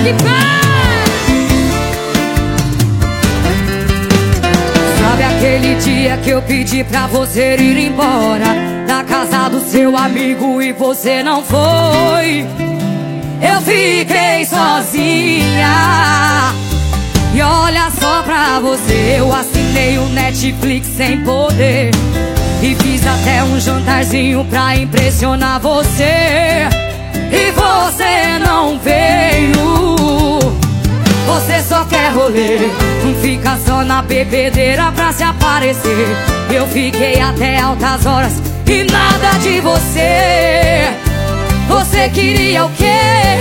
que pé. Sabe aquele dia que eu pedi pra você ir embora da casa do seu amigo e você não foi? Eu fiquei sozinha. E olha só pra você, eu assinei o Netflix sem poder e fiz até um jantarzinho pra impressionar você. E você não veio. Você só quer rolê, não fica só na bebedeira pra se aparecer. Eu fiquei até altas horas e nada de você. Você queria o quê?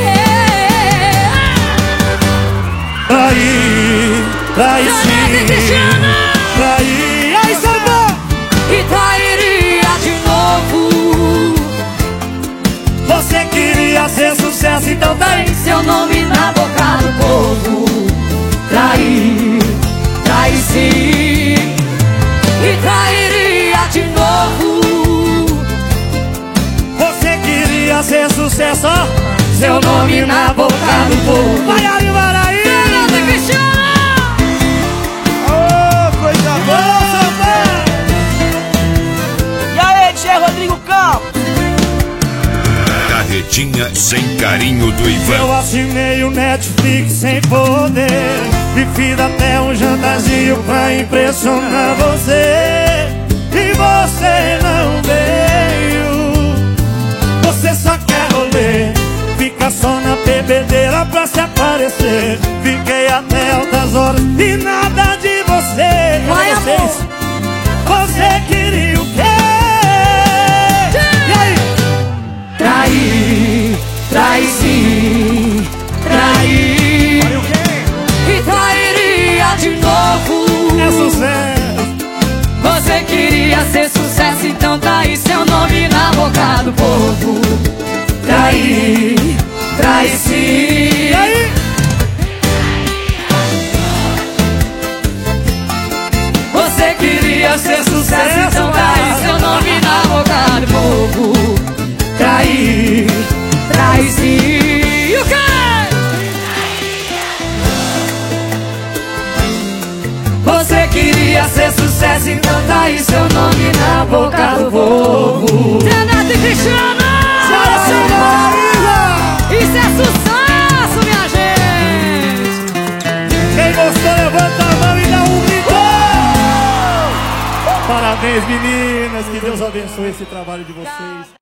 Trair sim, trair, aí Samba! E trairia de novo. Você queria ser sucesso, então daí Seu nome na boca do povo. Trair, trair sim. E trairia de novo. você queria ser sucesso, ó. Seu nome na boca do povo. Vai aí, vai aí! Oh, coisa boa, Samba! E aí, Tchê Rodrigo Campos? Carretinha sem carinho do Ivan. Eu assinei o Netflix sem poder e fiz até um jantarzinho pra impressionar você. E você não veio. Você só quer rolê, fica só na bebedeira pra se aparecer. Fiquei até altas horas e nada de você. Vai, amor. Você queria o quê? E aí? Trair, trair sim. Trair. Aí o quê? E trairia de novo. É sucesso. Você queria ser sucesso, então trair seu nome na boca do povo. Trair, trair sim. E aí? Você queria ser sucesso, então trair seu nome na boca do povo. Trair, trair sim. E o quê? Você queria ser sucesso, então trair seu nome na boca do povo. Renato e Cristiano! Isso é sucesso, minha gente! Quem gostou, levanta a mão e dá um grito! Parabéns, meninas! Que Deus abençoe esse trabalho de vocês.